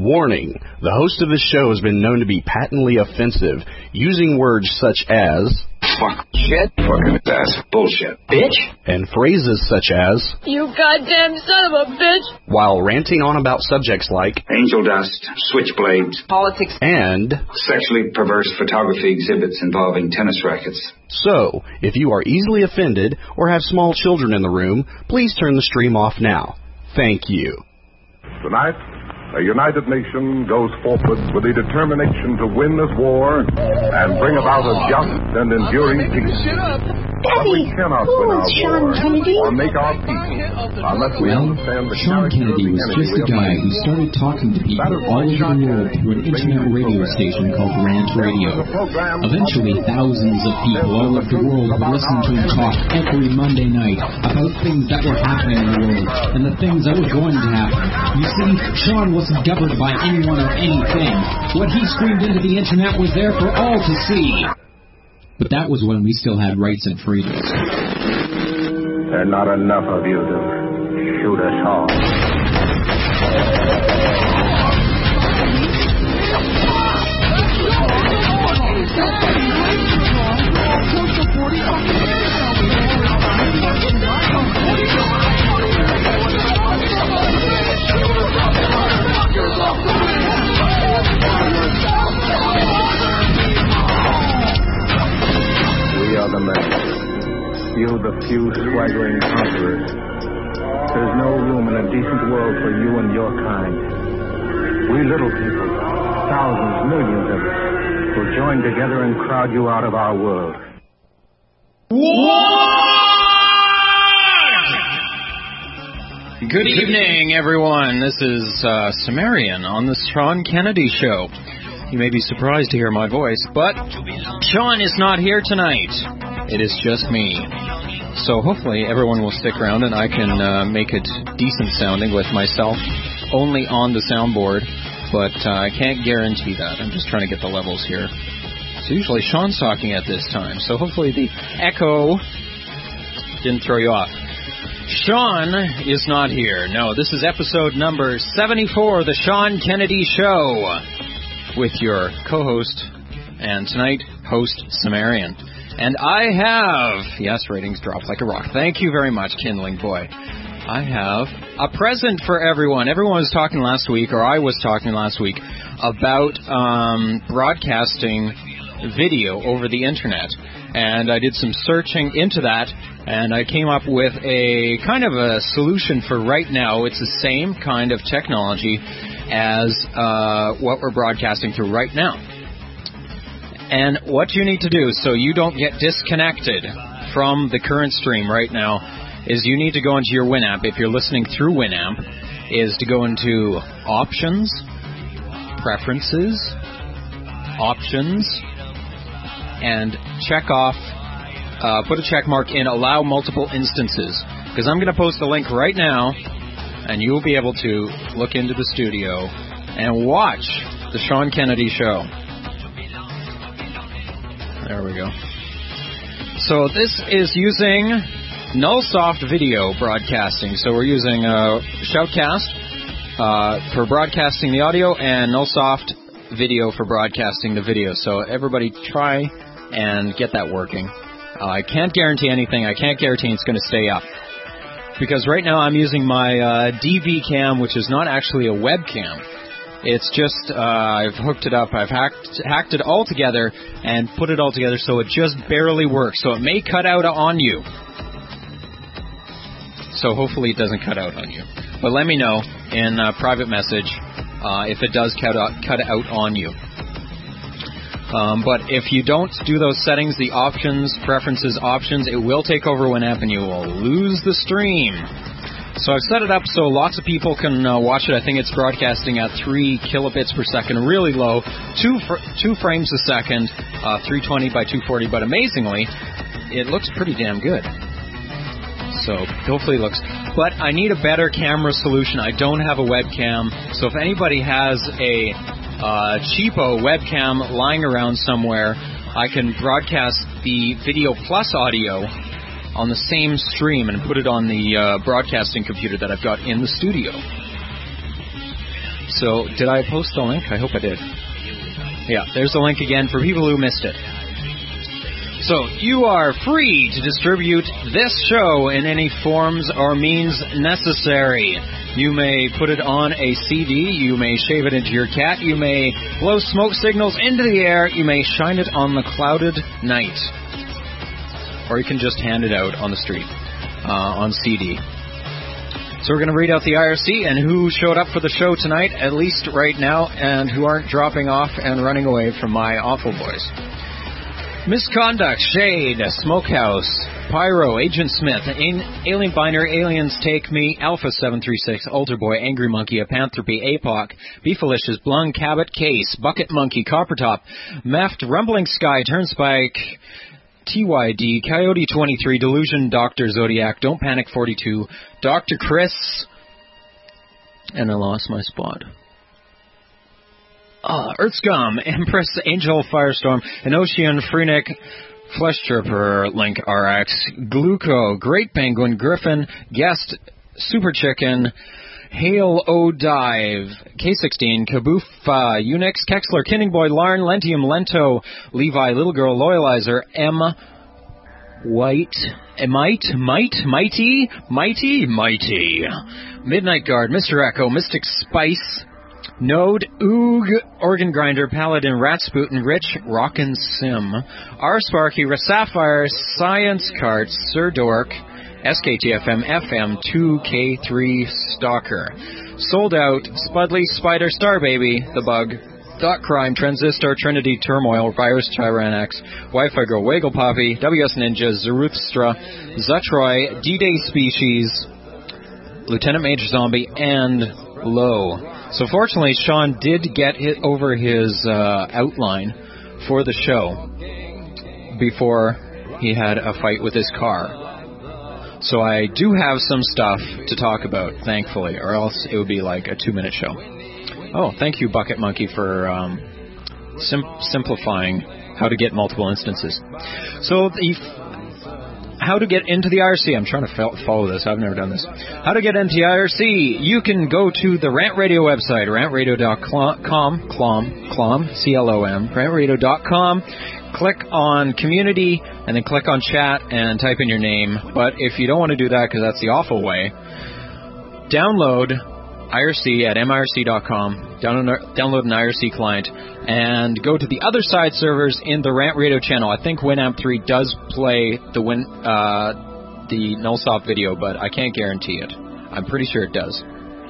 Warning, the host of this show has been known to be patently offensive, using words such as fuck, shit, fucking ass, bullshit, bitch, and phrases such as you goddamn son of a bitch, while ranting on about subjects like angel dust, switchblades, politics, and sexually perverse photography exhibits involving tennis rackets. So, if you are easily offended or have small children in the room, please turn the stream off now. Thank you. Tonight, a united nation goes forward with the determination to win this war and bring about a just and enduring peace. But we cannot win our war or make our peace unless we understand the Sean Kennedy was just a guy who started talking to people all over the world through an internet radio station called Rant Radio. Eventually, thousands of people all over the world would listen to him talk every Monday night about things that were happening in the world and the things that were going to happen. You see, Sean wasn't governed by anyone or anything. What he screamed into the internet was there for all to see. But that was when we still had rights and freedoms. There are not enough of you to shoot us all. We are the men. You, the few swaggering conquerors. There's no room in a decent world for you and your kind. We little people, thousands, millions of us, will join together and crowd you out of our world. Good evening, everyone. This is Sumerian on the Sean Kennedy Show. You may be surprised to hear my voice, but Sean is not here tonight. It is just me. So hopefully everyone will stick around and I can make it decent sounding with myself only on the soundboard, but I can't guarantee that. I'm just trying to get the levels here. So usually Sean's talking at this time, so hopefully the echo didn't throw you off. Sean is not here. No, this is episode number 74 of the Sean Kennedy Show with your co-host and tonight host Sumerian. And I have, yes, ratings dropped like a rock. Thank you very much, Kindling Boy. I have a present for everyone. Everyone was talking last week, or I was talking last week, about broadcasting video over the internet. And I did some searching into that, and I came up with a kind of a solution for right now. It's the same kind of technology as what we're broadcasting through right now. And what you need to do so you don't get disconnected from the current stream right now is you need to go into your Winamp. If you're listening through Winamp, is to go into Options, Preferences, Options, and check off, put a check mark in Allow Multiple Instances. Because I'm going to post a link right now, and you will be able to look into the studio and watch the Sean Kennedy Show. There we go. So this is using Nullsoft video broadcasting. So we're using Shoutcast for broadcasting the audio and Nullsoft video for broadcasting the video. So everybody try and get that working. I can't guarantee anything. I can't guarantee it's going to stay up. Because right now I'm using my DV cam, which is not actually a webcam. It's just, I've hooked it up, I've hacked it all together and put it all together so it just barely works. So it may cut out on you. So hopefully it doesn't cut out on you. But let me know in a private message if it does cut out on you. But if you don't do those settings, the options, preferences, options, it will take over Winamp and you will lose the stream. So I've set it up so lots of people can watch it. I think it's broadcasting at 3 kilobits per second, really low, 2 frames a second, 320 by 240. But amazingly, it looks pretty damn good. So hopefully it looks. But I need a better camera solution. I don't have a webcam. So if anybody has a cheapo webcam lying around somewhere, I can broadcast the video plus audio on the same stream and put it on the broadcasting computer that I've got in the studio. So, did I post the link? I hope I did. Yeah, there's the link again for people who missed it. So, you are free to distribute this show in any forms or means necessary. You may put it on a CD, you may shave it into your cat, you may blow smoke signals into the air, you may shine it on the clouded night. Or you can just hand it out on the street, on CD. So we're going to read out the IRC and who showed up for the show tonight, at least right now, and who aren't dropping off and running away from my awful voice. Misconduct, Shade, Smokehouse, Pyro, Agent Smith, Alien Binary, Aliens Take Me, Alpha 736, Alter Boy, Angry Monkey, Apanthropy, APOC, Beefalicious, Blung, Cabot, Case, Bucket Monkey, Coppertop, Meft, Rumbling Sky, Turnspike, TYD, Coyote 23, Delusion, Dr. Zodiac, Don't Panic 42, Dr. Chris, and I lost my spot. Earthscum, Empress, Angel, Firestorm, Enocean, Freenik, Flesh Chirper, Link RX, Gluco, Great Penguin, Griffin, Guest, Super Chicken, Hail O Dive, K16, Kaboofa, Unix, Kexler, Kinning Boy, Larn, Lentium, Lento, Levi, Little Girl, Loyalizer, M, White, Mighty, Midnight Guard, Mr. Echo, Mystic Spice, Node, Oog, Organ Grinder, Paladin, Ratsputin, Rich, Rockin' Sim, R. Sparky, Sapphire, Science Cart, Sir Dork, SKTFM, FM, 2K3 Stalker, Sold Out, Spudley, Spider, Star Baby, The Bug, Thought Crime, Transistor, Trinity, Turmoil, Virus, Tyrannex, Wi-Fi Girl, Waggle Poppy, WS Ninja, Zaruthstra, Zutroy, D-Day Species, Lieutenant Major Zombie, and Low. So fortunately, Sean did get over his outline for the show before he had a fight with his car. So I do have some stuff to talk about, thankfully, or else it would be like a 2-minute show. Oh, thank you, Bucket Monkey, for simplifying how to get multiple instances. So how to get into the IRC. I'm trying to follow this. I've never done this. How to get into the IRC. You can go to the Rant Radio website, rantradio.com, CLOM, rantradio.com. Click on Community, and then click on Chat, and type in your name. But if you don't want to do that, because that's the awful way, download IRC at mirc.com, download an IRC client, and go to the other side servers in the Rant Radio channel. I think Winamp 3 does play the Nullsoft video, but I can't guarantee it. I'm pretty sure it does.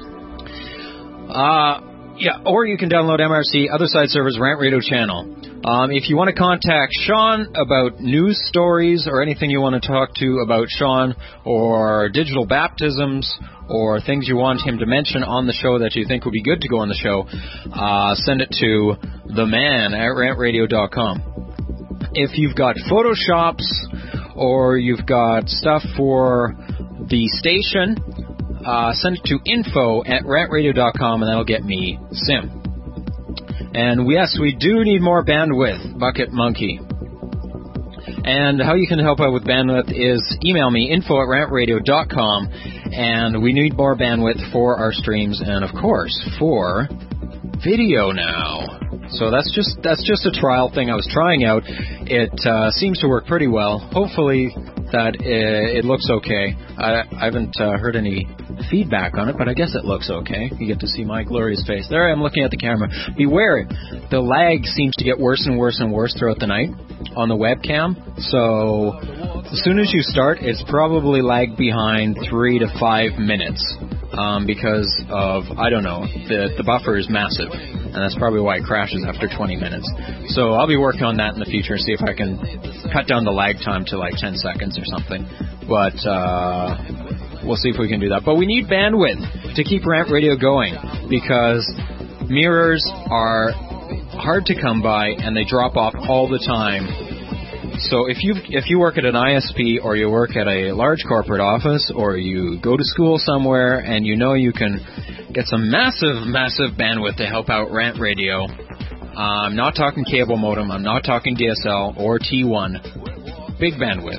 Yeah, or you can download MRC, other side servers, Rant Radio channel. If you want to contact Sean about news stories or anything you want to talk to about Sean, or digital baptisms, or things you want him to mention on the show that you think would be good to go on the show, send it to theman@rantradio.com. If you've got photoshops or you've got stuff for the station, send it to info@rantradio.com, and that'll get me Sim. And yes, we do need more bandwidth, Bucket Monkey. And how you can help out with bandwidth is email me, info@rantradio.com, and we need more bandwidth for our streams and, of course, for video now. So that's just a trial thing I was trying out. It seems to work pretty well. Hopefully that it looks okay. I haven't heard any feedback on it, but I guess it looks okay. You get to see my glorious face. There I am looking at the camera. Beware, the lag seems to get worse and worse and worse throughout the night on the webcam. So as soon as you start, it's probably lagged behind 3 to 5 minutes because of, I don't know, the buffer is massive. And that's probably why it crashes after 20 minutes. So I'll be working on that in the future and see if I can cut down the lag time to like 10 seconds or something. But we'll see if we can do that. But we need bandwidth to keep Rant Radio going because mirrors are hard to come by and they drop off all the time. So if you work at an ISP or you work at a large corporate office or you go to school somewhere and you know you can get some massive bandwidth to help out Rant Radio. I'm not talking cable modem. I'm not talking DSL or T1. Big bandwidth.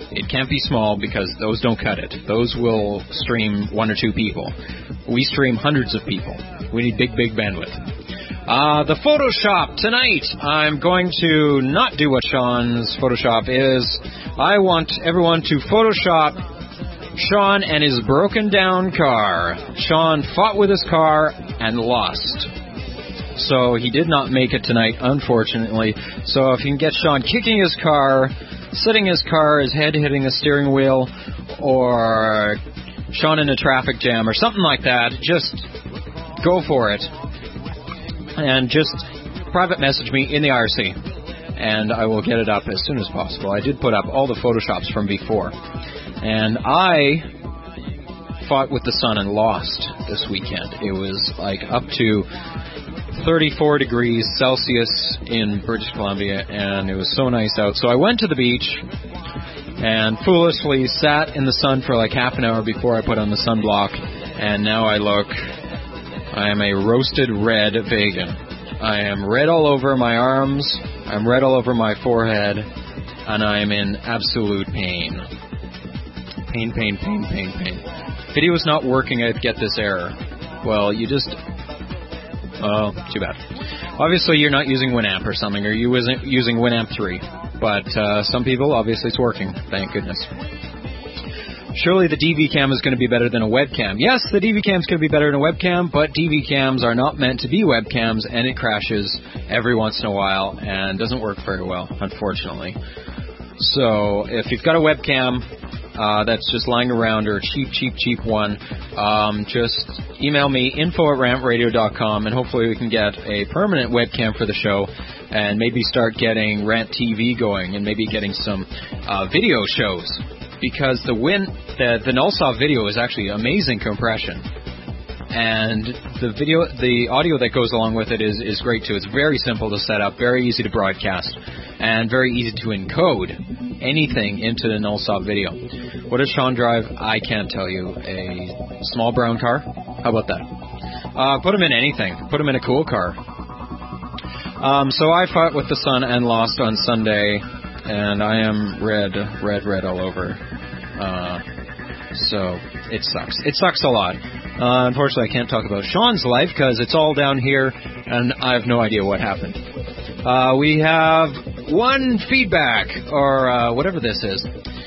It can't be small because those don't cut it. Those will stream 1 or 2 people. We stream hundreds of people. We need big bandwidth. The Photoshop tonight. I'm going to not do what Sean's Photoshop is. I want everyone to Photoshop Sean and his broken down car. Sean fought with his car and lost. So he did not make it tonight, unfortunately. So if you can get Sean kicking his car, sitting his car, his head hitting the steering wheel, or Sean in a traffic jam or something like that, just go for it. And just private message me in the IRC, and I will get it up as soon as possible. I did put up all the Photoshops from before. And I fought with the sun and lost this weekend. It was like up to 34 degrees Celsius in British Columbia, and it was so nice out. So I went to the beach and foolishly sat in the sun for like half an hour before I put on the sunblock, and now I am a roasted red vegan. I am red all over my arms, I'm red all over my forehead, and I am in absolute pain. Pain. Video is not working, I'd get this error. Well, you just... Oh, too bad. Obviously, you're not using Winamp or something, or you wasn't using Winamp 3. But some people, obviously, it's working. Thank goodness. Surely the DV cam is going to be better than a webcam. Yes, the DV cam is going to be better than a webcam, but DV cams are not meant to be webcams, and it crashes every once in a while and doesn't work very well, unfortunately. So if you've got a webcam that's just lying around, or a cheap one, just email me, info@rantradio.com, and hopefully we can get a permanent webcam for the show and maybe start getting Rant TV going and maybe getting some video shows. Because the Nullsoft video is actually amazing compression, and the audio that goes along with it is great too. It's very simple to set up, very easy to broadcast, and very easy to encode anything into the Nullsoft video. What does Sean drive? I can't tell you. A small brown car? How about that? Put him in anything. Put him in a cool car. So I fought with the sun and lost on Sunday. And I am red all over. So it sucks. It sucks a lot. Unfortunately, I can't talk about Sean's life because it's all down here, and I have no idea what happened. We have one feedback, or whatever this is.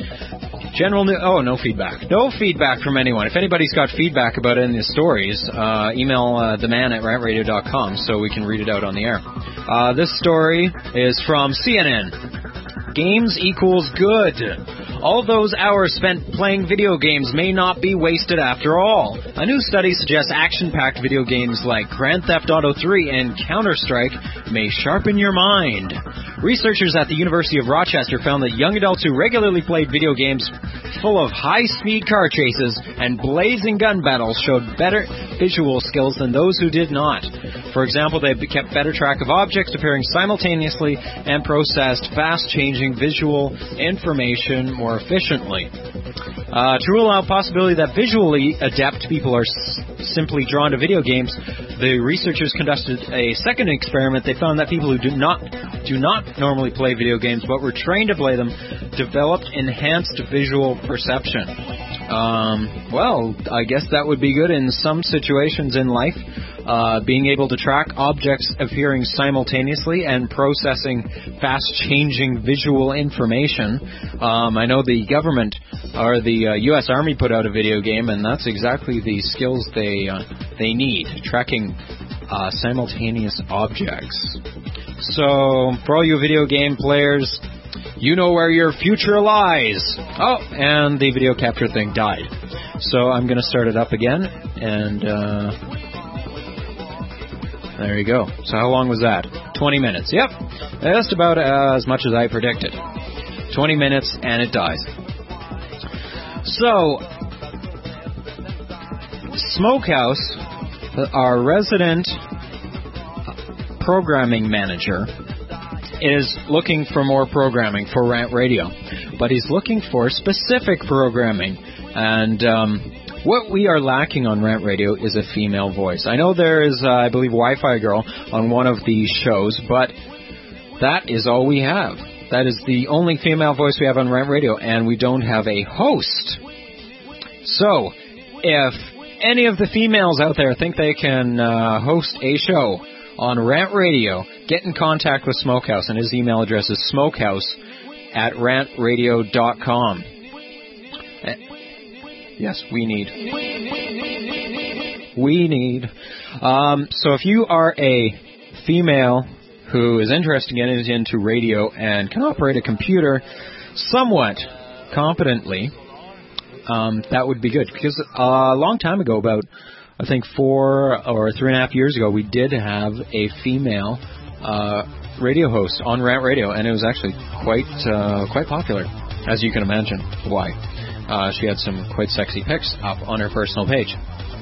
No feedback. No feedback from anyone. If anybody's got feedback about any of the stories, email theman@rantradio.com so we can read it out on the air. This story is from CNN. Games equals good. All those hours spent playing video games may not be wasted after all. A new study suggests action-packed video games like Grand Theft Auto 3 and Counter-Strike may sharpen your mind. Researchers at the University of Rochester found that young adults who regularly played video games full of high-speed car chases and blazing gun battles showed better visual skills than those who did not. For example, they kept better track of objects appearing simultaneously and processed fast-changing visual information more efficiently. To rule out possibility that visually adept people are simply drawn to video games, the researchers conducted a second experiment. They found that people who do not normally play video games but were trained to play them developed enhanced visual perception. Well, I guess that would be good in some situations in life. Being able to track objects appearing simultaneously and processing fast-changing visual information. I know the government, or the U.S. Army, put out a video game, and that's exactly the skills they need, tracking simultaneous objects. So, for all you video game players, you know where your future lies. Oh, and the video capture thing died. So I'm going to start it up again, and there you go. So how long was that? 20 minutes. Yep, just about as much as I predicted. 20 minutes, and it dies. So, Smokehouse, our resident programming manager, is looking for more programming for Rant Radio, but he's looking for specific programming, and what we are lacking on Rant Radio is a female voice. I know there is, I believe, Wi-Fi Girl on one of these shows, but that is all we have. That is the only female voice we have on Rant Radio, and we don't have a host. So, if any of the females out there think they can host a show on Rant Radio, get in contact with Smokehouse, and his email address is smokehouse@rantradio.com. Yes, we need. So if you are a female who is interested in getting into radio and can operate a computer somewhat competently, that would be good. Because a long time ago, about I think 4 or 3.5 years ago, we did have a female radio host on Rant Radio, and it was actually quite popular, as you can imagine. Why? She had some quite sexy pics up on her personal page.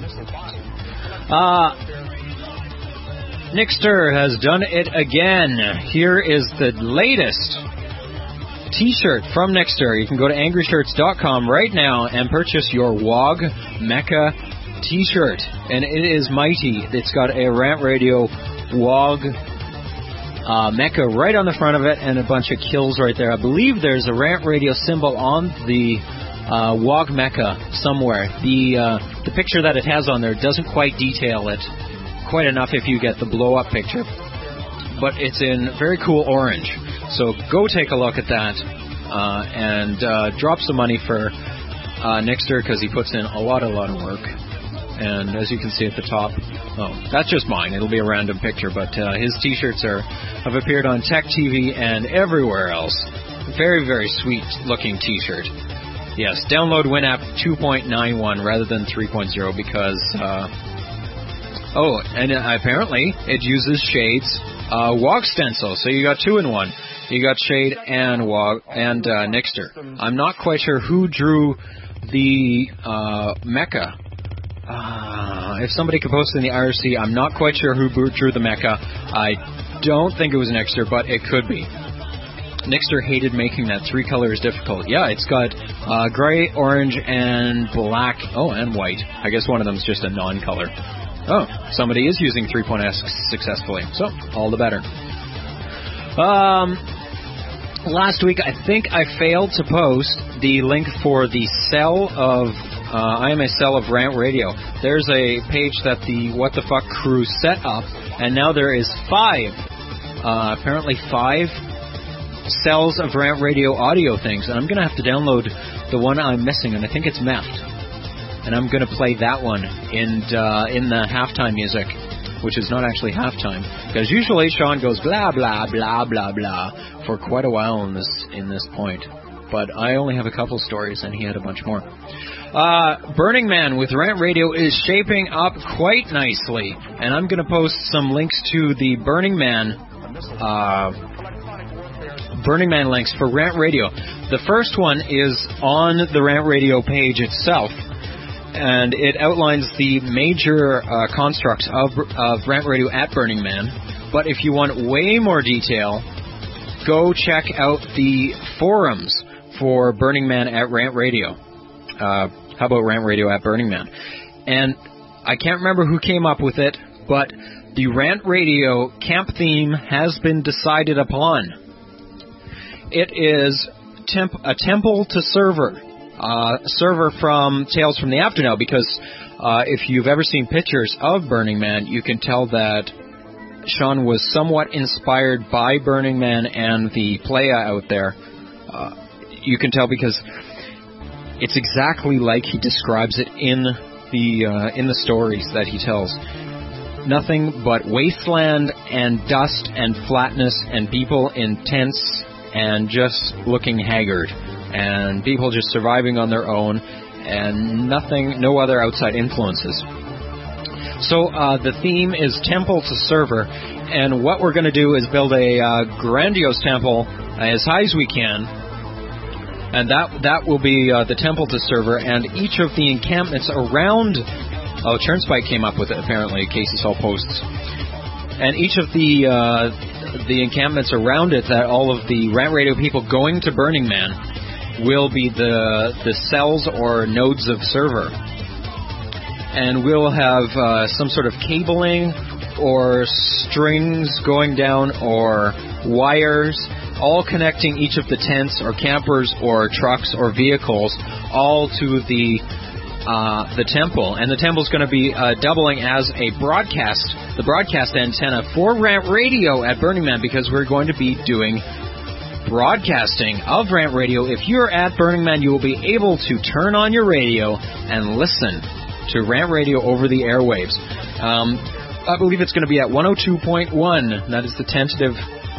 Nixter has done it again. Here is the latest T-shirt from Nixter. You can go to angryshirts.com right now and purchase your WOG Mecha T-shirt, and it is mighty. It's got a Rant Radio WOG Mecha right on the front of it, and a bunch of kills right there. I believe there's a Rant Radio symbol on the WOG Mecha somewhere. The picture that it has on there doesn't quite detail it quite enough if you get the blow-up picture, but it's in very cool orange. So go take a look at that and drop some money for Nixter, because he puts in a lot of work. And as you can see at the top, that's just mine. It'll be a random picture, but his T-shirts have appeared on Tech TV and everywhere else. Very, very sweet looking T-shirt. Yes, download WinApp 2.91 rather than 3.0 because and apparently it uses Shade's WOG stencil, so you got 2 in 1. You got Shade and WOG and Nixter. I'm not quite sure who drew the mecha. If somebody could post in the IRC, I'm not quite sure who drew the mecha. I don't think it was Nixter, but it could be. Nixter hated making that 3 colors difficult. Yeah, it's got gray, orange, and black. Oh, and white. I guess one of them is just a non-color. Oh, somebody is using 3.S successfully, so all the better. Last week, I think I failed to post the link for the cell of I am a cell of Rant Radio. There's a page that the What the Fuck crew set up, and now there is 5, apparently 5 cells of Rant Radio audio things, and I'm going to have to download the one I'm missing, and I think it's Meft. And I'm going to play that one in the halftime music, which is not actually halftime, because usually Sean goes blah blah blah blah blah for quite a while in this point. But I only have a couple stories, and he had a bunch more. Burning Man with Rant Radio is shaping up quite nicely, and I'm going to post some links to the Burning Man links for Rant Radio. The first one is on the Rant Radio page itself, and it outlines the major constructs of Rant Radio at Burning Man. But if you want way more detail, go check out the forums for Burning Man at Rant Radio. How about Rant Radio at Burning Man? And I can't remember who came up with it, but the Rant Radio camp theme has been decided upon. It is a temple to server. Server from Tales from the Afternow, because if you've ever seen pictures of Burning Man, you can tell that Sean was somewhat inspired by Burning Man and the playa out there. You can tell because it's exactly like he describes it in the stories that he tells. Nothing but wasteland and dust and flatness and people in tents and just looking haggard. And people just surviving on their own, and no other outside influences. So the theme is Temple to Server, and what we're going to do is build a grandiose temple as high as we can, and that will be the Temple to Server, and each of the encampments around... Oh, Churnspike came up with it, apparently, Casey Saw posts. And each of the encampments around it, that all of the Rant Radio people going to Burning Man will be the cells or nodes of server. And we'll have some sort of cabling or strings going down or wires, all connecting each of the tents or campers or trucks or vehicles all to the temple. And the temple's going to be doubling as the broadcast antenna for Rant Radio at Burning Man, because we're going to be doing broadcasting of Rant Radio. If you're at Burning Man, you will be able to turn on your radio and listen to Rant Radio over the airwaves. I believe it's going to be at 102.1. That is the tentative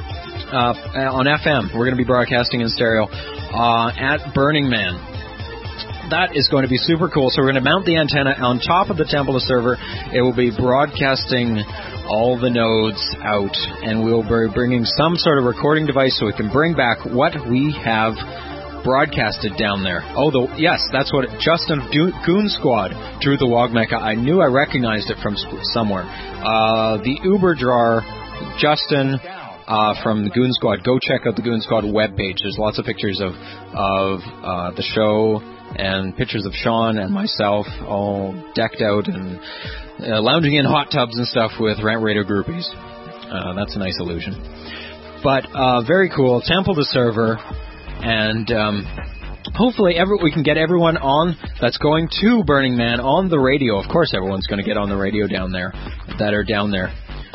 on FM. We're going to be broadcasting in stereo at Burning Man. That is going to be super cool. So we're going to mount the antenna on top of the Temple server. It will be broadcasting all the nodes out, and we'll be bringing some sort of recording device so we can bring back what we have broadcasted down there. Yes, that's what Justin Goon Squad drew the Wogmeca. I knew I recognized it from somewhere. The Uber drawer, Justin from the Goon Squad. Go check out the Goon Squad webpage. There's lots of pictures of the show and pictures of Sean and myself all decked out and lounging in hot tubs and stuff with Rant Radio groupies. That's a nice illusion. But very cool. Temple the server. And hopefully we can get everyone on that's going to Burning Man on the radio. Of course, everyone's going to get on the radio down there that are down there.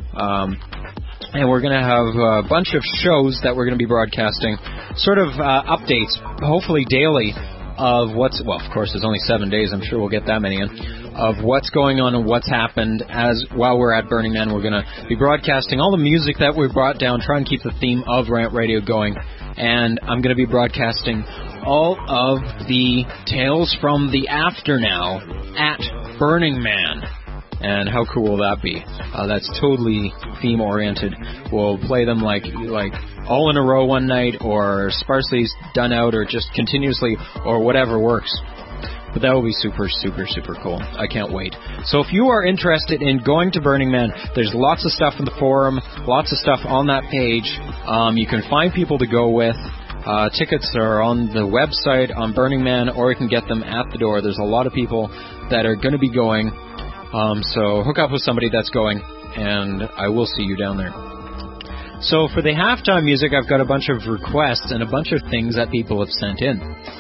And we're going to have a bunch of shows that we're going to be broadcasting, sort of updates, hopefully daily, of of course, there's only 7 days. I'm sure we'll get that many in, of what's going on and what's happened while we're at Burning Man. We're going to be broadcasting all the music that we brought down, try and keep the theme of Rant Radio going. And I'm going to be broadcasting all of the Tales from the After now at Burning Man. And how cool will that be? That's totally theme-oriented. We'll play them like all in a row one night, or sparsely done out, or just continuously, or whatever works. But that will be super, super, super cool. I can't wait. So if you are interested in going to Burning Man, there's lots of stuff in the forum, lots of stuff on that page. You can find people to go with. Tickets are on the website on Burning Man, or you can get them at the door. There's a lot of people that are going to be going. So hook up with somebody that's going, and I will see you down there. So for the halftime music, I've got a bunch of requests and a bunch of things that people have sent in.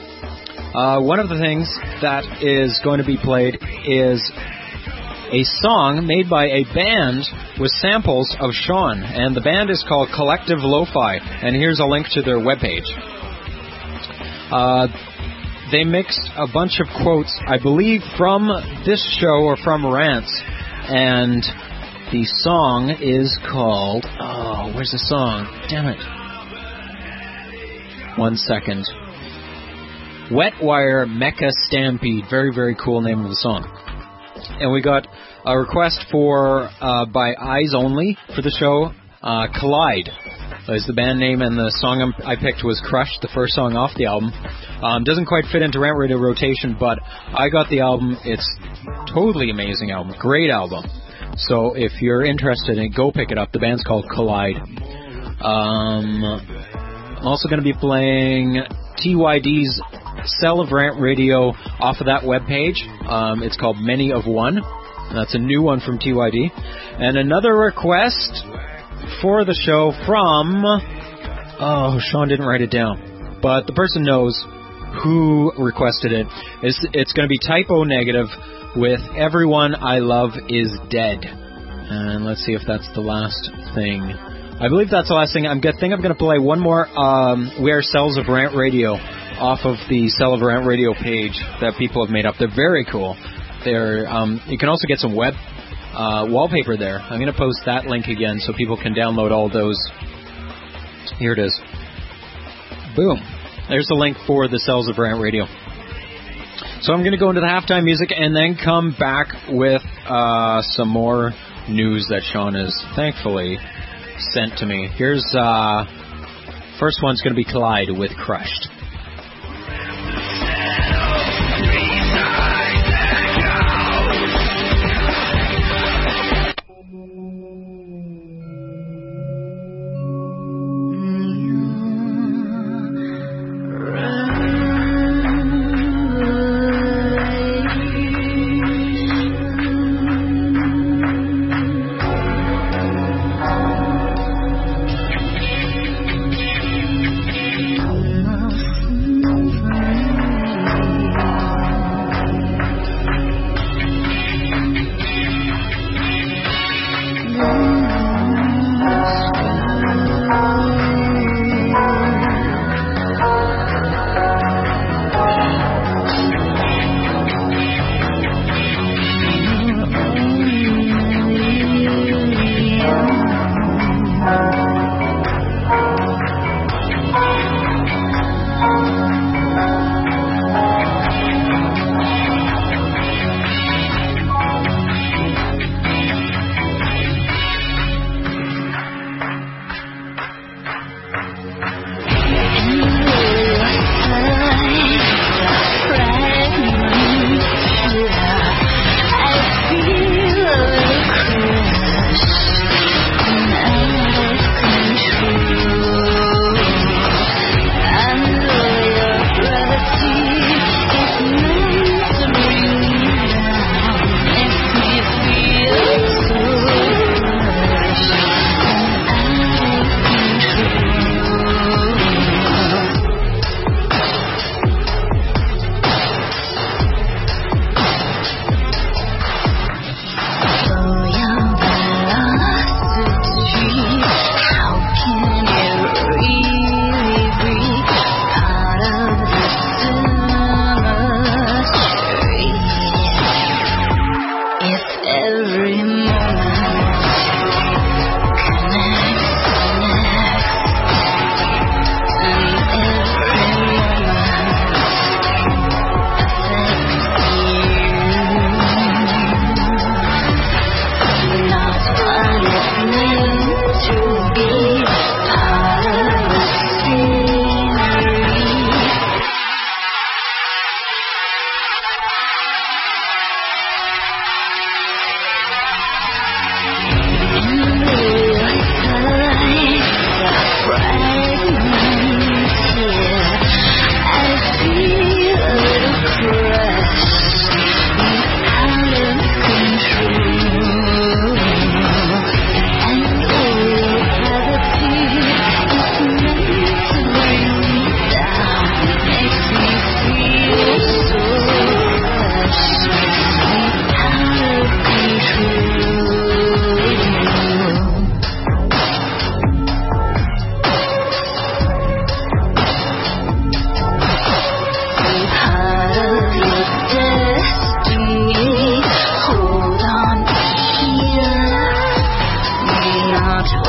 One of the things that is going to be played is a song made by a band with samples of Sean, and the band is called Collective Lo-Fi, and here's a link to their webpage. They mixed a bunch of quotes, I believe, from this show or from Rants, and the song is called... Oh, where's the song? Damn it. 1 second. Wet Wire Mecha Stampede. Very, very cool name of the song. And we got a request by Eyes Only for the show. Collide is the band name, and the song I picked was Crushed, the first song off the album. Doesn't quite fit into Rant Radio rotation, but I got the album. It's totally amazing album. Great album. So if you're interested in it, go pick it up. The band's called Collide. I'm also going to be playing TYD's Cell of Rant Radio off of that webpage. It's called Many of One. That's a new one from TYD. And another request for the show from... Oh, Sean didn't write it down. But the person knows who requested it. It's going to be Typo Negative with Everyone I Love Is Dead. And let's see if that's the last thing. I believe that's the last thing. I think I'm going to play one more We Are Cells of Rant Radio off of the Cell of Rant Radio page that people have made up. They're very cool. You can also get some web wallpaper there. I'm going to post that link again so people can download all those. Here it is. Boom. There's the link for the Cells of Rant Radio. So I'm going to go into the halftime music and then come back with some more news that Sean has thankfully sent to me. Here's first one's going to be Collide with Crushed.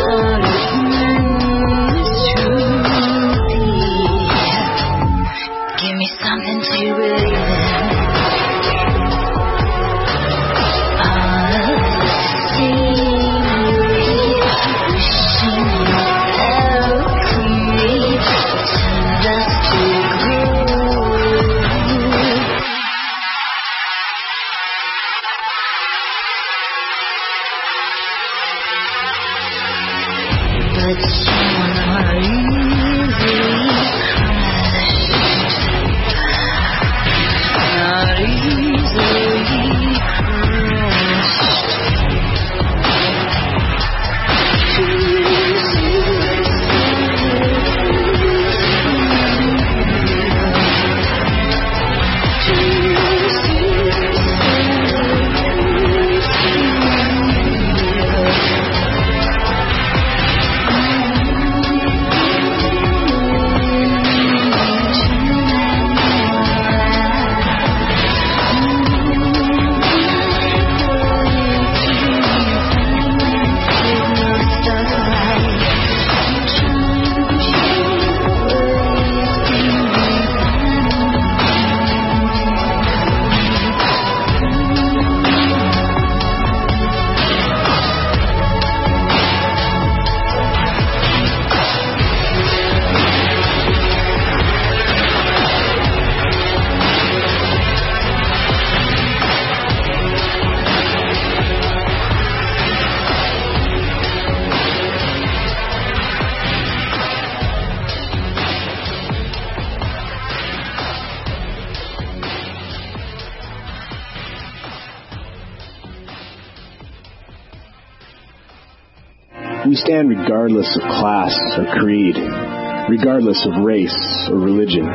We stand regardless of class or creed, regardless of race or religion,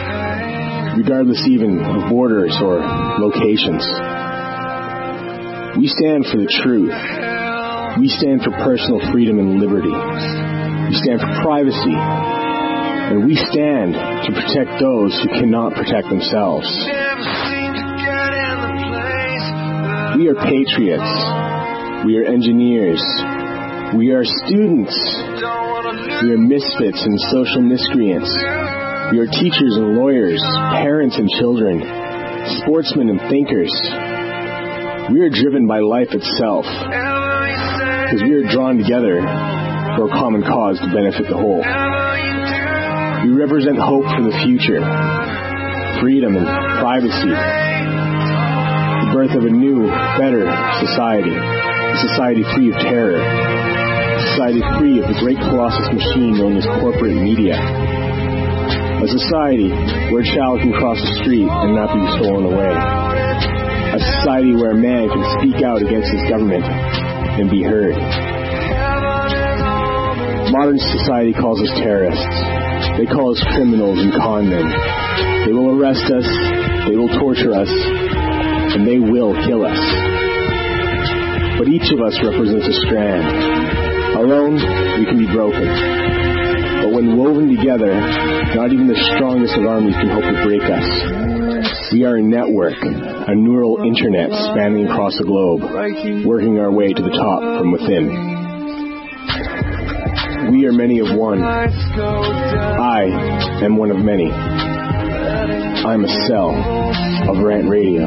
regardless even of borders or locations. We stand for the truth. We stand for personal freedom and liberty. We stand for privacy. And we stand to protect those who cannot protect themselves. We are patriots. We are engineers. We are students. We are misfits and social miscreants. We are teachers and lawyers, parents and children, sportsmen and thinkers. We are driven by life itself, because we are drawn together for a common cause to benefit the whole. We represent hope for the future, freedom and privacy, the birth of a new, better society, a society free of terror, society free of the great colossus machine known as corporate media. A society where a child can cross the street and not be stolen away. A society where a man can speak out against his government and be heard. Modern society calls us terrorists. They call us criminals and con men. They will arrest us, they will torture us, and they will kill us. But each of us represents a strand. Alone, we can be broken. But when woven together, not even the strongest of armies can hope to break us. We are a network, a neural internet spanning across the globe, working our way to the top from within. We are many of one. I am one of many. I'm a cell of Rant Radio.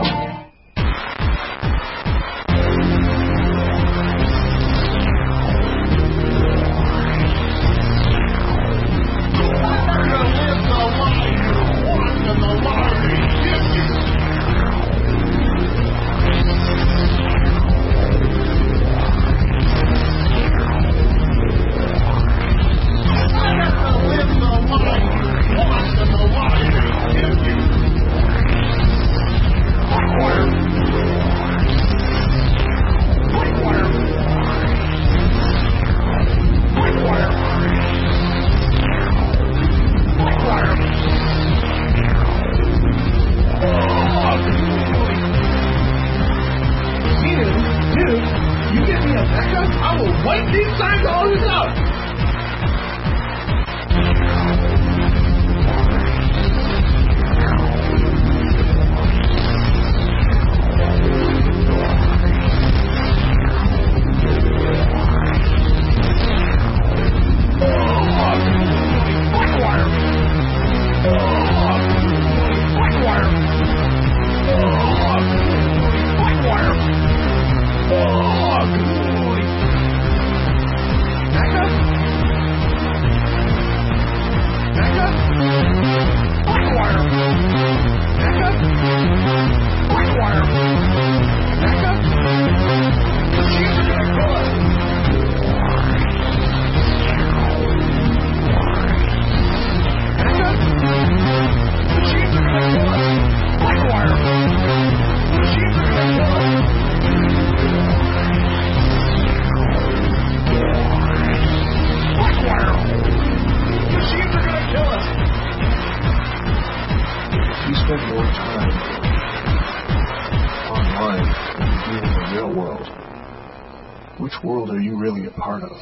Which world are you really a part of?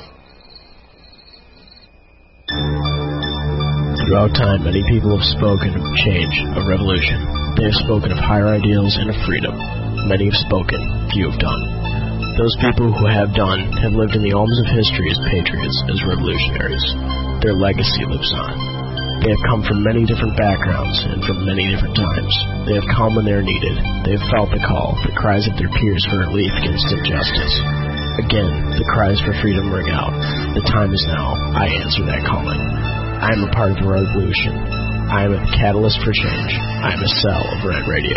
Throughout time, many people have spoken of change, of revolution. They have spoken of higher ideals and of freedom. Many have spoken, few have done. Those people who have done have lived in the alms of history as patriots, as revolutionaries. Their legacy lives on. They have come from many different backgrounds and from many different times. They have come when they are needed. They have felt the call, the cries of their peers for relief against injustice. Again, the cries for freedom ring out. The time is now. I answer that calling. I am a part of the revolution. I am a catalyst for change. I am a cell of Red Radio.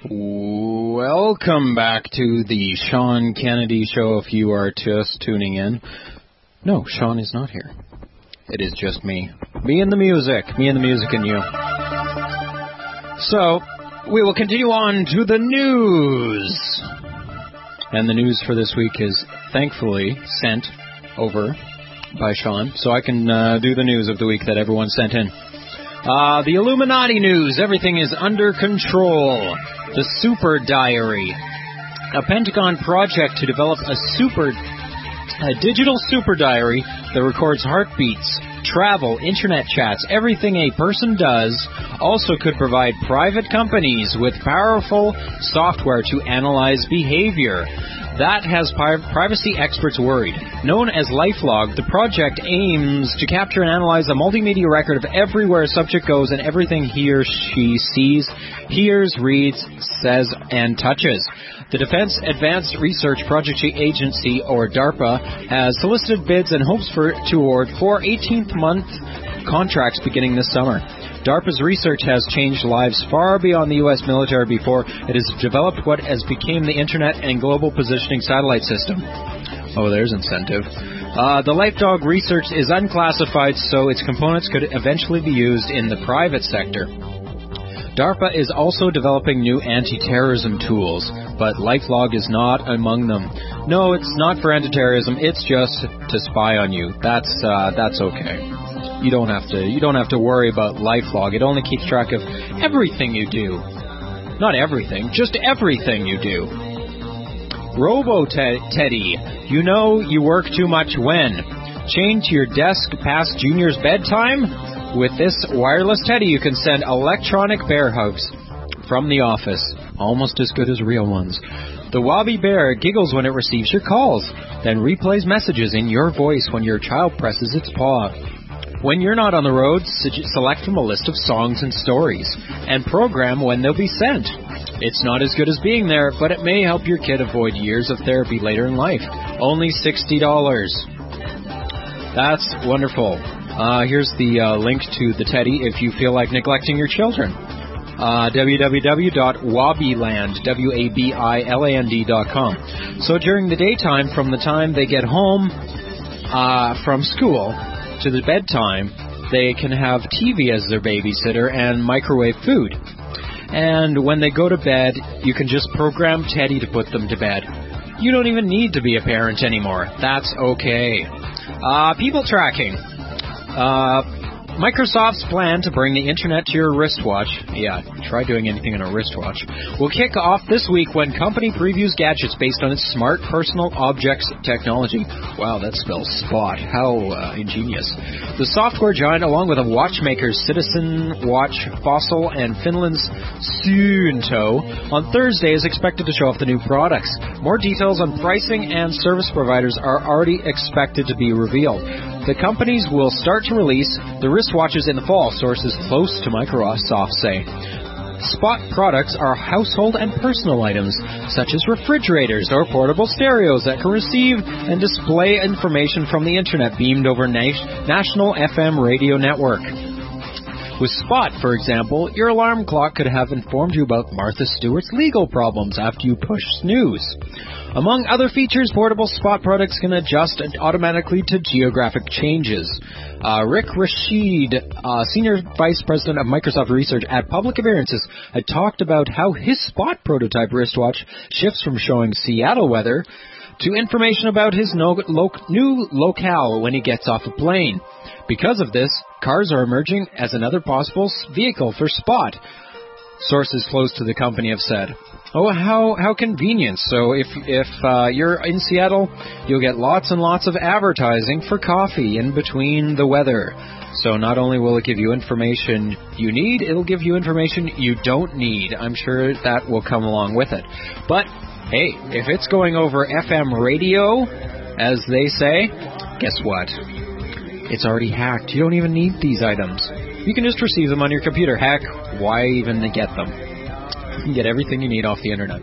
Welcome back to the Sean Kennedy Show if you are just tuning in. No, Sean is not here. It is just me. Me and the music and you. So, we will continue on to the news. And the news for this week is thankfully sent over by Sean, so I can do the news of the week that everyone sent in. The Illuminati news. Everything is under control. The Super Diary. A Pentagon project to develop a digital super diary that records heartbeats, travel, internet chats, everything a person does, also could provide private companies with powerful software to analyze behavior. That has privacy experts worried. Known as LifeLog, the project aims to capture and analyze a multimedia record of everywhere a subject goes and everything he or she sees, hears, reads, says, and touches. The Defense Advanced Research Project Agency, or DARPA, has solicited bids and hopes to award 4 18th-month contracts beginning this summer. DARPA's research has changed lives far beyond the U.S. military before it has developed what has become the Internet and Global Positioning Satellite System. Oh, there's incentive. The LifeLog research is unclassified, so its components could eventually be used in the private sector. DARPA is also developing new anti-terrorism tools, but LifeLog is not among them. No, it's not for anti-terrorism. It's just to spy on you. That's okay. You don't have to worry about LifeLog. It only keeps track of everything you do. Not everything, just everything you do. Robo-Teddy, you know you work too much when? Chained to your desk past Junior's bedtime? With this wireless Teddy, you can send electronic bear hugs from the office. Almost as good as real ones. The Wobby Bear giggles when it receives your calls, then replays messages in your voice when your child presses its paw. When you're not on the road, select from a list of songs and stories, and program when they'll be sent. It's not as good as being there, but it may help your kid avoid years of therapy later in life. Only $60. That's wonderful. Here's the link to the Teddy if you feel like neglecting your children. www.wabiland.com. So during the daytime, from the time they get home from school to the bedtime, they can have TV as their babysitter and microwave food. And when they go to bed, you can just program Teddy to put them to bed. You don't even need to be a parent anymore. That's okay. People tracking. Microsoft's plan to bring the internet to your wristwatch, yeah, try doing anything on a wristwatch, will kick off this week when company previews gadgets based on its smart personal objects technology. Wow, that spells Spot. How ingenious. The software giant, along with a watchmaker's Citizen Watch, Fossil, and Finland's Suunto, on Thursday is expected to show off the new products. More details on pricing and service providers are already expected to be revealed. The companies will start to release the wristwatches in the fall, sources close to Microsoft say. Spot products are household and personal items, such as refrigerators or portable stereos that can receive and display information from the Internet beamed over national FM radio network. With Spot, for example, your alarm clock could have informed you about Martha Stewart's legal problems after you push snooze. Among other features, portable Spot products can adjust automatically to geographic changes. Rick Rashid, Senior Vice President of Microsoft Research at Public Appearances, had talked about how his Spot prototype wristwatch shifts from showing Seattle weather to information about his new locale when he gets off a plane. Because of this, cars are emerging as another possible vehicle for Spot, sources close to the company have said. Oh, how convenient. So if you're in Seattle, you'll get lots and lots of advertising for coffee in between the weather. So not only will it give you information you need, it'll give you information you don't need. I'm sure that will come along with it. But, hey, if it's going over FM radio, as they say, guess what? It's already hacked. You don't even need these items. You can just receive them on your computer. Heck, why even get them? You can get everything you need off the Internet.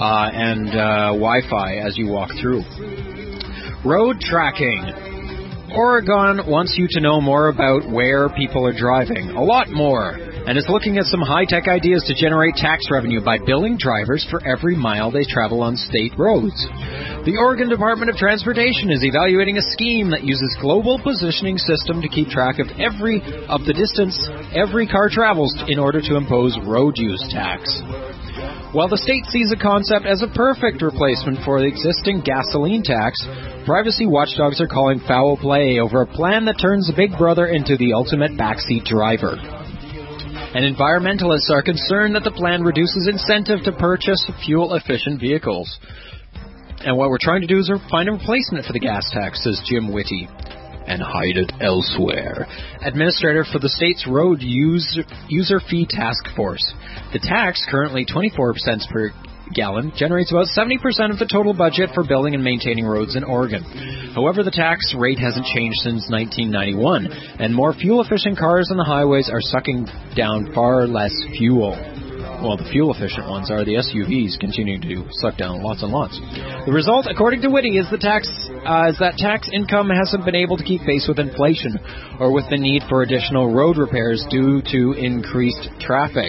And Wi-Fi as you walk through. Road tracking. Oregon wants you to know more about where people are driving, a lot more, and is looking at some high-tech ideas to generate tax revenue by billing drivers for every mile they travel on state roads. The Oregon Department of Transportation is evaluating a scheme that uses global positioning system to keep track of the distance every car travels in order to impose road use tax. While the state sees the concept as a perfect replacement for the existing gasoline tax, privacy watchdogs are calling foul play over a plan that turns Big Brother into the ultimate backseat driver. And environmentalists are concerned that the plan reduces incentive to purchase fuel-efficient vehicles. And what we're trying to do is find a replacement for the gas tax, says Jim Whitty, and hide it elsewhere. Administrator for the state's Road User Fee Task Force. The tax, currently 24 cents per gallon, generates about 70% of the total budget for building and maintaining roads in Oregon. However, the tax rate hasn't changed since 1991, and more fuel-efficient cars on the highways are sucking down far less fuel. Well, the fuel-efficient ones are the SUVs continuing to suck down lots and lots. The result, according to Whitty, is that tax income hasn't been able to keep pace with inflation or with the need for additional road repairs due to increased traffic.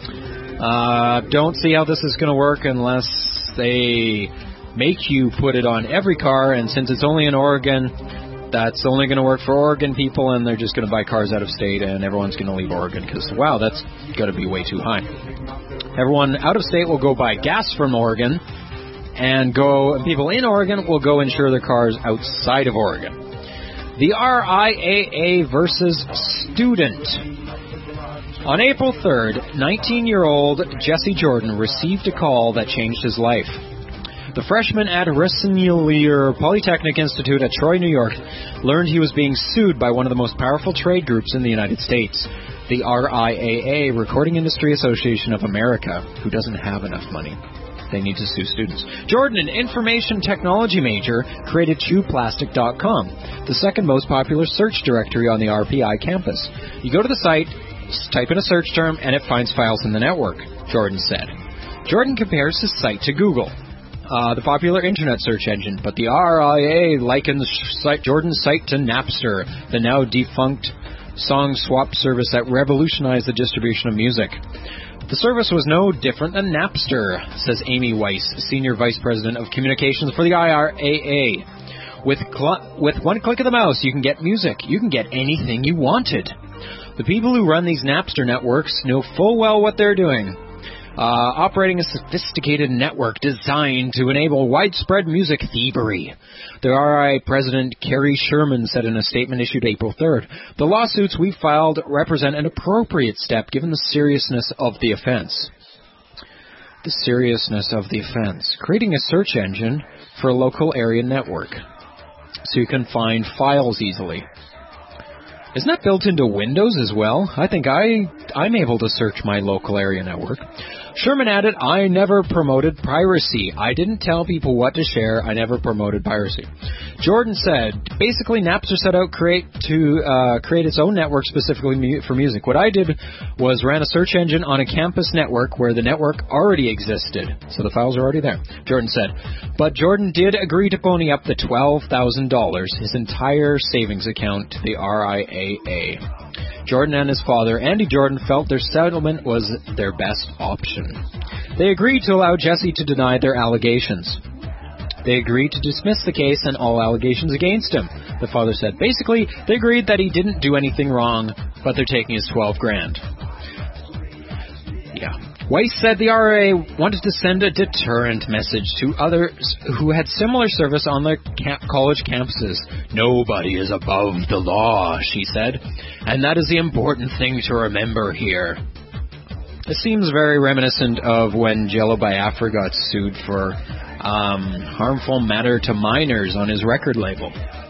Don't see how this is going to work unless they make you put it on every car, and since it's only in Oregon, that's only going to work for Oregon people, and they're just going to buy cars out of state, and everyone's going to leave Oregon because, wow, that's got to be way too high. Everyone out of state will go buy gas from Oregon, and people in Oregon will go insure their cars outside of Oregon. The RIAA versus student. On April 3rd, 19-year-old Jesse Jordan received a call that changed his life. The freshman at Rensselaer Polytechnic Institute at Troy, New York, learned he was being sued by one of the most powerful trade groups in the United States, the RIAA, Recording Industry Association of America, who doesn't have enough money. They need to sue students. Jordan, an information technology major, created ChewPlastic.com, the second most popular search directory on the RPI campus. You go to the site, type in a search term, and it finds files in the network, Jordan said. Jordan compares his site to Google, the popular internet search engine, but the RIAA likens Jordan's site to Napster, the now defunct song swap service that revolutionized the distribution of music. The service was no different than Napster, says Amy Weiss, Senior Vice President of Communications for the RIAA. With one click of the mouse, you can get music. You can get anything you wanted. The people who run these Napster networks know full well what they're doing. Operating a sophisticated network designed to enable widespread music thievery. The RI President Kerry Sherman said in a statement issued April 3rd, "The lawsuits we filed represent an appropriate step given the seriousness of the offense." The seriousness of the offense. Creating a search engine for a local area network so you can find files easily. Isn't that built into Windows as well? I think I'm able to search my local area network. Sherman added, "I never promoted piracy. I didn't tell people what to share. I never promoted piracy." Jordan said, basically Napster set out to create its own network specifically for music. What I did was ran a search engine on a campus network where the network already existed. So the files are already there, Jordan said. But Jordan did agree to pony up the $12,000, his entire savings account, to the RIAA. Jordan and his father, Andy Jordan, felt their settlement was their best option. They agreed to allow Jesse to deny their allegations. They agreed to dismiss the case and all allegations against him, the father said. Basically, they agreed that he didn't do anything wrong, but they're taking his $12,000. Yeah. Weiss said the RIA wanted to send a deterrent message to others who had similar service on their college campuses. Nobody is above the law, she said, and that is the important thing to remember here. It seems very reminiscent of when Jello Biafra got sued for harmful matter to minors on his record label.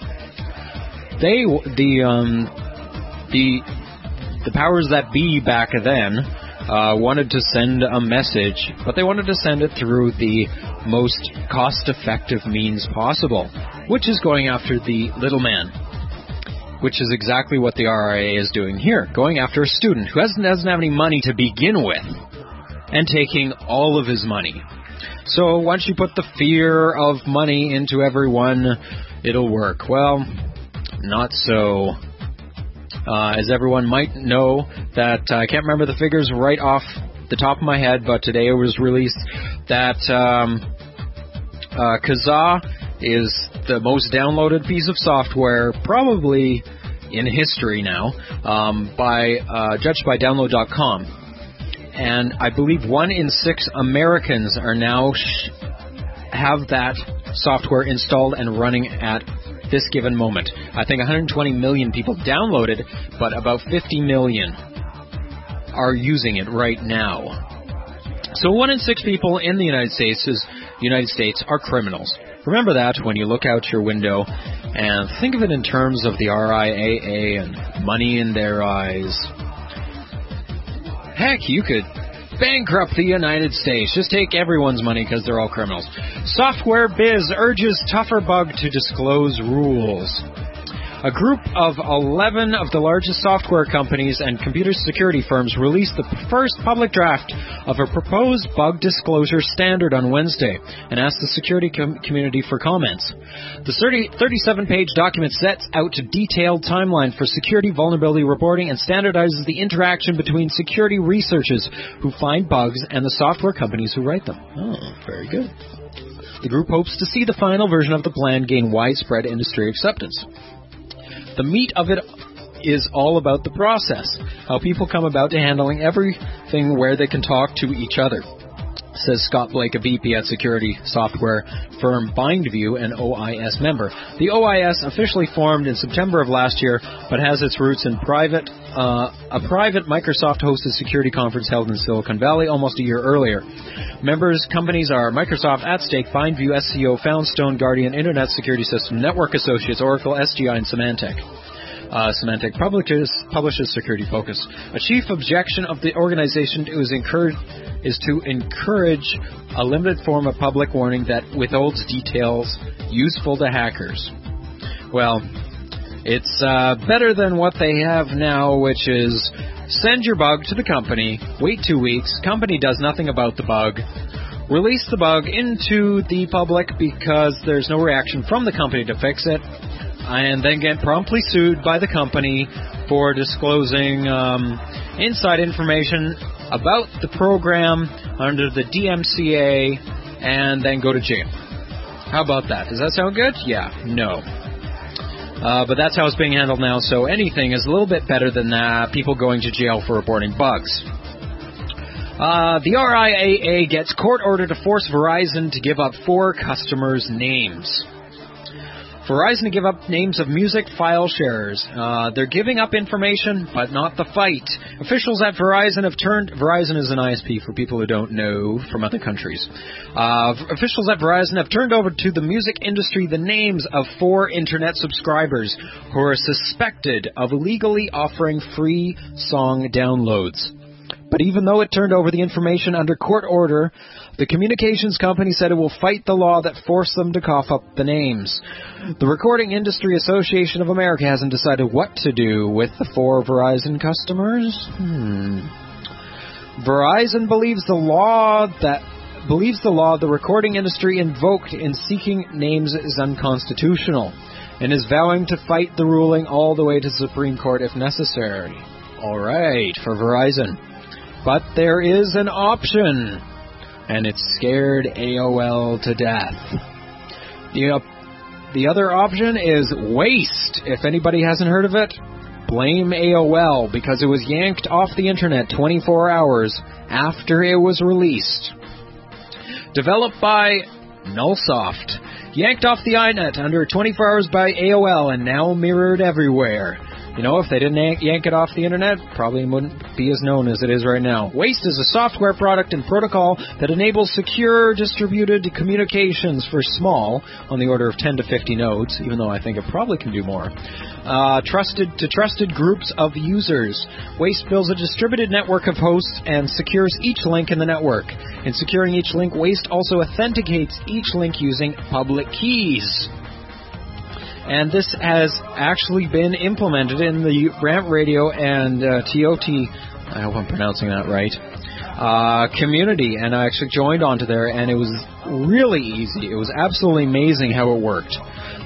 The powers that be back then wanted to send a message, but they wanted to send it through the most cost-effective means possible, which is going after the little man, which is exactly what the RIA is doing here, going after a student who doesn't have any money to begin with and taking all of his money. So once you put the fear of money into everyone, it'll work. Well, not so. As everyone might know, that I can't remember the figures right off the top of my head, but today it was released that Kazaa is the most downloaded piece of software probably in history now, judged by Download.com. And I believe 1 in 6 Americans are now have that software installed and running at this given moment. I think 120 million people downloaded, but about 50 million are using it right now. So 1 in 6 people in the United States are criminals. Remember that when you look out your window, and think of it in terms of the RIAA and money in their eyes. Heck, you could bankrupt the United States. Just take everyone's money because they're all criminals. Software Biz urges tougher bug to disclose rules. A group of 11 of the largest software companies and computer security firms released the first public draft of a proposed bug disclosure standard on Wednesday and asked the security community for comments. The 37-page document sets out a detailed timeline for security vulnerability reporting and standardizes the interaction between security researchers who find bugs and the software companies who write them. Oh, very good. The group hopes to see the final version of the plan gain widespread industry acceptance. The meat of it is all about the process, how people come about to handling everything where they can talk to each other, says Scott Blake, a VP at security software firm BindView, an OIS member. The OIS officially formed in September of last year, but has its roots in a private Microsoft-hosted security conference held in Silicon Valley almost a year earlier. Members companies are Microsoft, AtStake, BindView, SCO, Foundstone, Guardian, Internet Security System, Network Associates, Oracle, SGI, and Symantec. Symantec publishes Security Focus. A chief objection of the organization is to encourage a limited form of public warning that withholds details useful to hackers. Well, it's better than what they have now, which is send your bug to the company, wait 2 weeks, company does nothing about the bug, release the bug into the public because there's no reaction from the company to fix it, and then get promptly sued by the company for disclosing inside information about the program under the DMCA, and then go to jail. How about that? Does that sound good? Yeah. No. But that's how it's being handled now, so anything is a little bit better than people going to jail for reporting bugs. The RIAA gets court order to force Verizon to give up 4 customers' names. Verizon to give up names of music file sharers. They're giving up information, but not the fight. Officials at Verizon Verizon is an ISP for people who don't know from other countries. Officials at Verizon have turned over to the music industry the names of 4 internet subscribers who are suspected of illegally offering free song downloads. But even though it turned over the information under court order, the communications company said it will fight the law that forced them to cough up the names. The Recording Industry Association of America hasn't decided what to do with the 4 Verizon customers. Verizon believes the law the recording industry invoked in seeking names is unconstitutional, and is vowing to fight the ruling all the way to the Supreme Court if necessary. All right, for Verizon. But there is an option, and it scared AOL to death. The other option is Waste. If anybody hasn't heard of it, blame AOL because it was yanked off the internet 24 hours after it was released. Developed by Nullsoft. Yanked off the iNet under 24 hours by AOL and now mirrored everywhere. You know, if they didn't yank it off the internet, probably wouldn't be as known as it is right now. Waste is a software product and protocol that enables secure distributed communications for small, on the order of 10 to 50 nodes, even though I think it probably can do more, trusted groups of users. Waste builds a distributed network of hosts and secures each link in the network. In securing each link, Waste also authenticates each link using public keys. And this has actually been implemented in the Rant Radio and TOT, I hope I'm pronouncing that right, community. And I actually joined onto there, and it was really easy. It was absolutely amazing how it worked.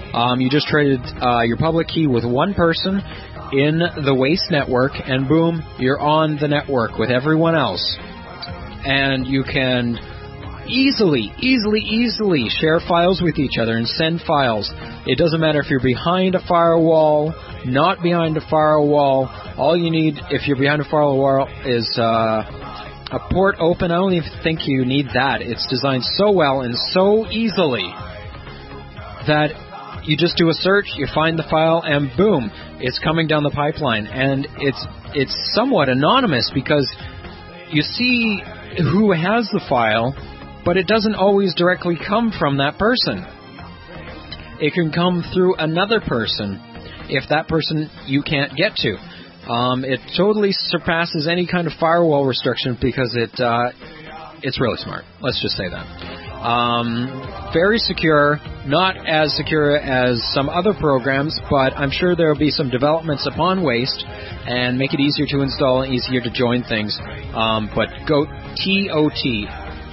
You just traded your public key with one person in the Waste network, and boom, you're on the network with everyone else. And you can easily share files with each other and send files. It doesn't matter if you're behind a firewall, not behind a firewall. All you need, if you're behind a firewall, is a port open. I don't even think you need that. It's designed so well and so easily that you just do a search, you find the file, and boom, it's coming down the pipeline. And it's somewhat anonymous because you see who has the file, but it doesn't always directly come from that person. It can come through another person if that person you can't get to. It totally surpasses any kind of firewall restriction because it's really smart. Let's just say that. Very secure, not as secure as some other programs, but I'm sure there will be some developments upon Waste and make it easier to install and easier to join things. But go TOT.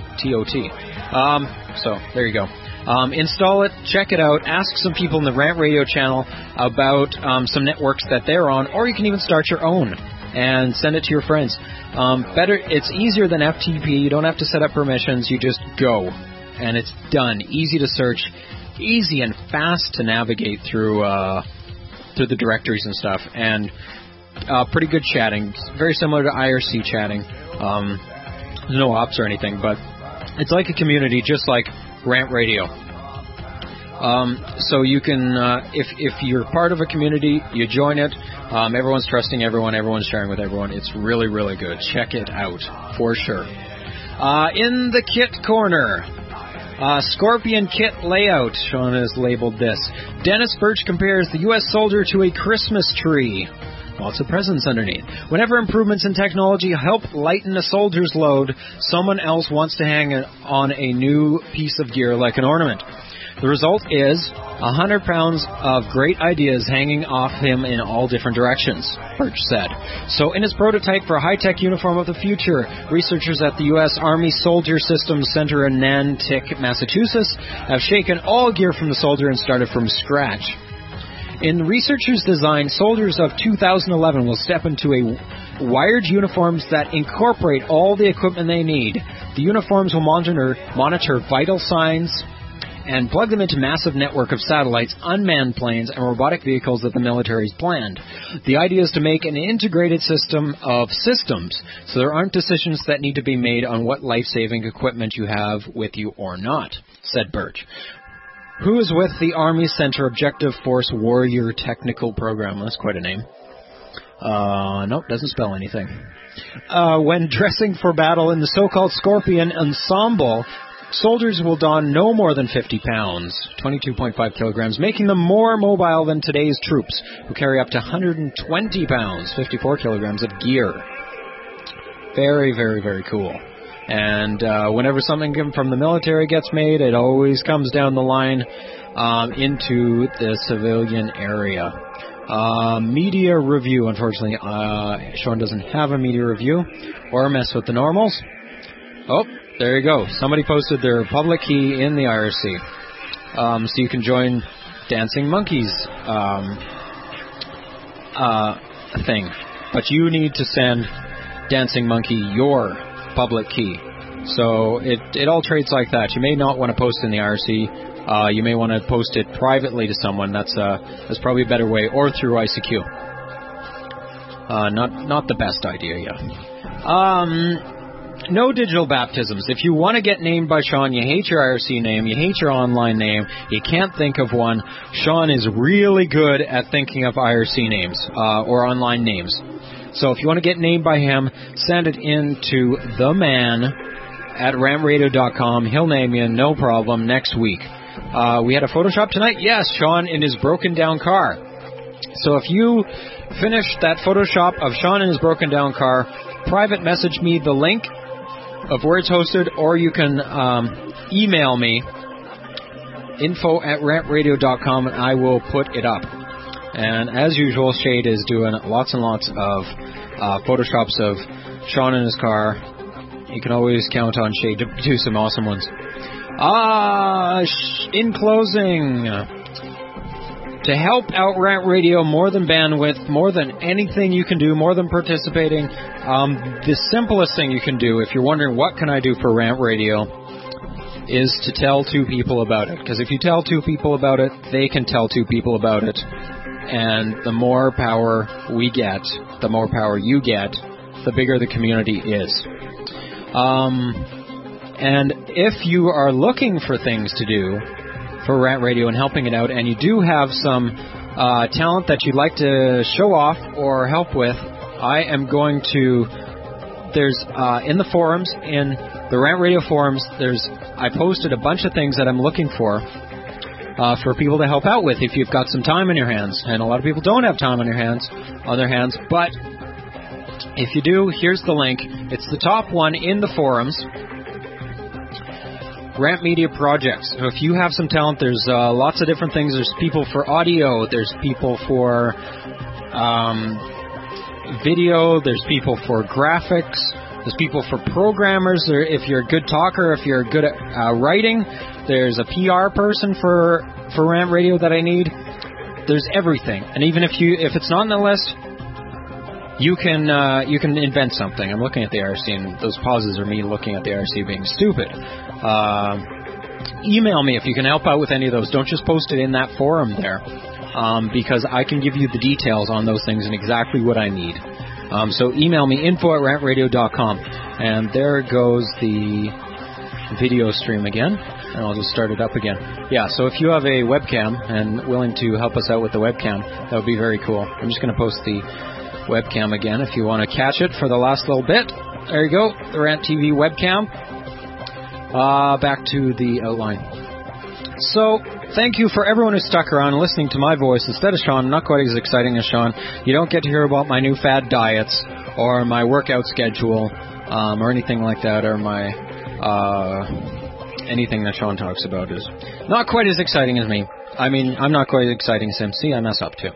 So there you go. Install it, check it out, ask some people in the Rant Radio channel about some networks that they're on, or you can even start your own and send it to your friends. It's easier than FTP. You don't have to set up permissions. You just go, and it's done. Easy to search, easy and fast to navigate through the directories and stuff, and pretty good chatting. Very similar to IRC chatting. No ops or anything, but it's like a community, just like Rant Radio. So you can, if you're part of a community, you join it. Everyone's trusting everyone. Everyone's sharing with everyone. It's really, really good. Check it out for sure. In the kit corner, Scorpion kit layout. Sean has labeled this. Dennis Birch compares the U.S. soldier to a Christmas tree. Lots of presents underneath. Whenever improvements in technology help lighten a soldier's load, someone else wants to hang on a new piece of gear like an ornament. The result is 100 pounds of great ideas hanging off him in all different directions, Birch said. So in his prototype for a high-tech uniform of the future, researchers at the U.S. Army Soldier Systems Center in Nantucket, Massachusetts, have shaken all gear from the soldier and started from scratch. In the researchers' design, soldiers of 2011 will step into wired uniforms that incorporate all the equipment they need. The uniforms will monitor vital signs and plug them into massive network of satellites, unmanned planes, and robotic vehicles that the military's planned. The idea is to make an integrated system of systems, so there aren't decisions that need to be made on what life-saving equipment you have with you or not, said Birch, who is with the Army Center Objective Force Warrior Technical Program. That's quite a name. Nope, doesn't spell anything. When dressing for battle in the so-called Scorpion Ensemble, soldiers will don no more than 50 pounds, 22.5 kilograms, making them more mobile than today's troops, who carry up to 120 pounds, 54 kilograms of gear. Very, very, very cool. And whenever something from the military gets made, it always comes down the line into the civilian area. Media review, unfortunately. Sean doesn't have a media review or mess with the normals. Oh, there you go. Somebody posted their public key in the IRC. So you can join Dancing Monkeys thing. But you need to send Dancing Monkey your public key. So it all trades like that. You may not want to post in the IRC. You may want to post it privately to someone. That's probably a better way, or through ICQ. Not the best idea, yeah. No digital baptisms. If you want to get named by Sean, you hate your IRC name, you hate your online name, you can't think of one, Sean is really good at thinking of IRC names or online names. So if you want to get named by him, send it in to theman@rantradio.com. He'll name you, no problem, next week. We had a Photoshop tonight? Yes, Sean in his broken down car. So if you finish that Photoshop of Sean in his broken down car, private message me the link of where it's hosted, or you can email me, info@rantradio.com, and I will put it up. And as usual, Shade is doing lots and lots of Photoshops of Sean in his car. You can always count on Shade to do some awesome ones. In closing, to help out Rant Radio, more than bandwidth, more than anything you can do, more than participating, the simplest thing you can do, if you're wondering what can I do for Rant Radio, is to tell 2 people about it. Because if you tell 2 people about it, they can tell 2 people about it. And the more power we get, the more power you get, the bigger the community is. And if you are looking for things to do for Rant Radio and helping it out, and you do have some talent that you'd like to show off or help with, I am going to... There's in the forums, in the Rant Radio forums, I posted a bunch of things that I'm looking for people to help out with if you've got some time on your hands. And a lot of people don't have time on their hands, but if you do, here's the link. It's the top one in the forums. Rant Media Projects. So if you have some talent, there's lots of different things. There's people for audio, there's people for video, there's people for graphics, there's people for programmers. If you're a good talker, if you're good at writing, there's a PR person for Rant Radio that I need. There's everything. And even if it's not on the list, you can invent something. I'm looking at the IRC, and those pauses are me looking at the IRC being stupid. Email me if you can help out with any of those. Don't just post it in that forum there, because I can give you the details on those things and exactly what I need. So email me, info@rantradio.com. And there goes the video stream again. And I'll just start it up again. Yeah, so if you have a webcam and willing to help us out with the webcam, that would be very cool. I'm just going to post the webcam again if you want to catch it for the last little bit. There you go, the Rant TV webcam. Back to the outline. So, thank you for everyone who stuck around listening to my voice instead of Sean. I'm not quite as exciting as Sean. You don't get to hear about my new fad diets or my workout schedule or anything like that, or my anything that Sean talks about is not quite as exciting as me. I mean, I'm not quite as exciting as him. See, I mess up too.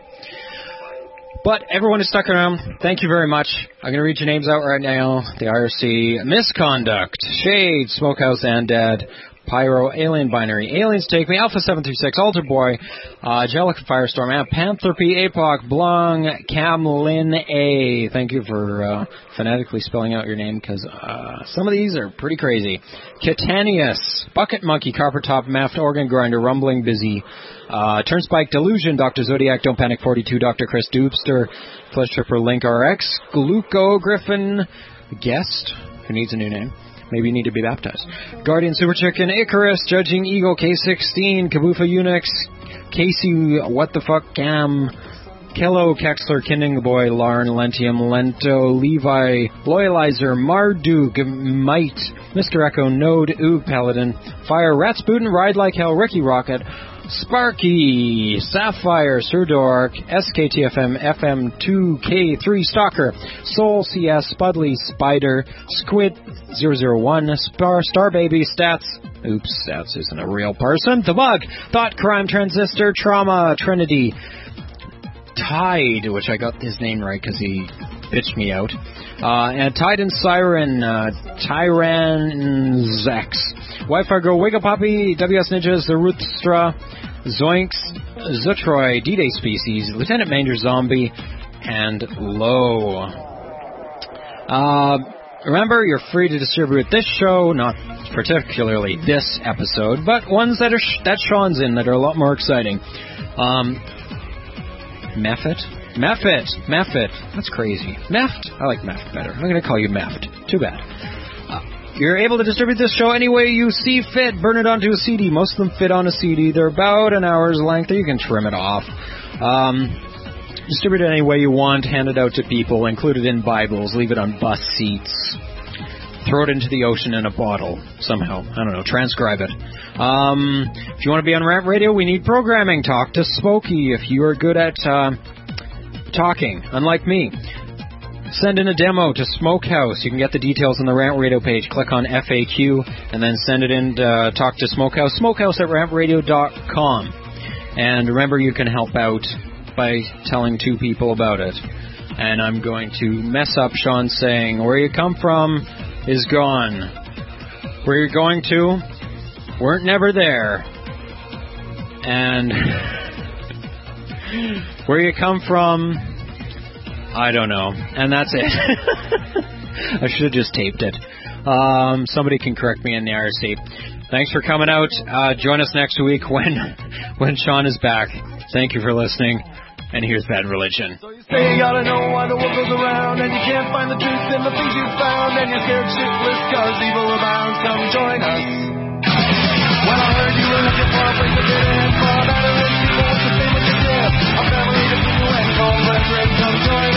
But everyone who stuck around, thank you very much. I'm going to read your names out right now. The IRC, Misconduct, Shade, Smokehouse, Undead, Pyro, Alien Binary, Aliens Take Me, Alpha 736, Alter Boy, Angelica Firestorm, Panthropy, APOC, Blung, Camlin A. Thank you for phonetically spelling out your name, because some of these are pretty crazy. Catanius, Bucket Monkey, Carpet Top, Maft, Organ Grinder, Rumbling Busy, Turnspike, Delusion, Dr. Zodiac, Don't Panic 42, Dr. Chris Doobster, Flesh Tripper, Link RX, Gluco, Griffin, Guest, who needs a new name. Maybe you need to be baptized. Guardian Super Chicken, Icarus, Judging Eagle, K16, Kabufa Unix, Casey, What the Fuck, Cam, Kello, Kexler, Kinding Boy, Larn, Lentium, Lento, Levi, Loyalizer, Marduk, Might, Mr. Echo, Node, Oog, Paladin, Fire, Ratsputin, Ride Like Hell, Ricky Rocket, Sparky, Sapphire, Sir Dork, SKTFM, FM2K3, Stalker, Soul CS, Spudley, Spider, Squid 001, Star Baby, Stats, oops, Stats isn't a real person, The Bug, Thought Crime, Transistor, Trauma, Trinity, Tide, which I got his name right because he bitched me out, and Tide and Siren, Tyranzex, Wi-Fi Girl, Wiggle Poppy, WS Ninjas, The Ruthstra, Zoinks, Zutroy, D-Day Species, Lieutenant Manger Zombie, and Low. Remember, you're free to distribute this show, not particularly this episode, but ones that Sean's in that are a lot more exciting. Meffit? That's crazy. Meft? I like Meft better. I'm going to call you Meft. Too bad. You're able to distribute this show any way you see fit. Burn it onto a CD. Most of them fit on a CD. They're about an hour's length. You can trim it off. Distribute it any way you want. Hand it out to people. Include it in Bibles. Leave it on bus seats. Throw it into the ocean in a bottle somehow. I don't know. Transcribe it. If you want to be on Rant Radio, we need programming. Talk to Smokey if you are good at talking, unlike me. Send in a demo to Smokehouse. You can get the details on the Rant Radio page. Click on FAQ and then send it in to talk to Smokehouse. Smokehouse@rantradio.com. And remember, you can help out by telling 2 people about it. And I'm going to mess up Sean saying, where you come from is gone. Where you're going to, weren't never there. And Where you come from, I don't know. And that's it. I should have just taped it. Somebody can correct me in the IRC. Thanks for coming out. Join us next week when Sean is back. Thank you for listening. And here's Bad Religion. So you say you gotta know why the world goes around, and you can't find the truth in the things you found, and you're scared shitless cause evil abounds. Come join us. Well, I heard you were looking for a place to get in, for a better rich people with the same as you did. A family to do and call brethren. Come join us.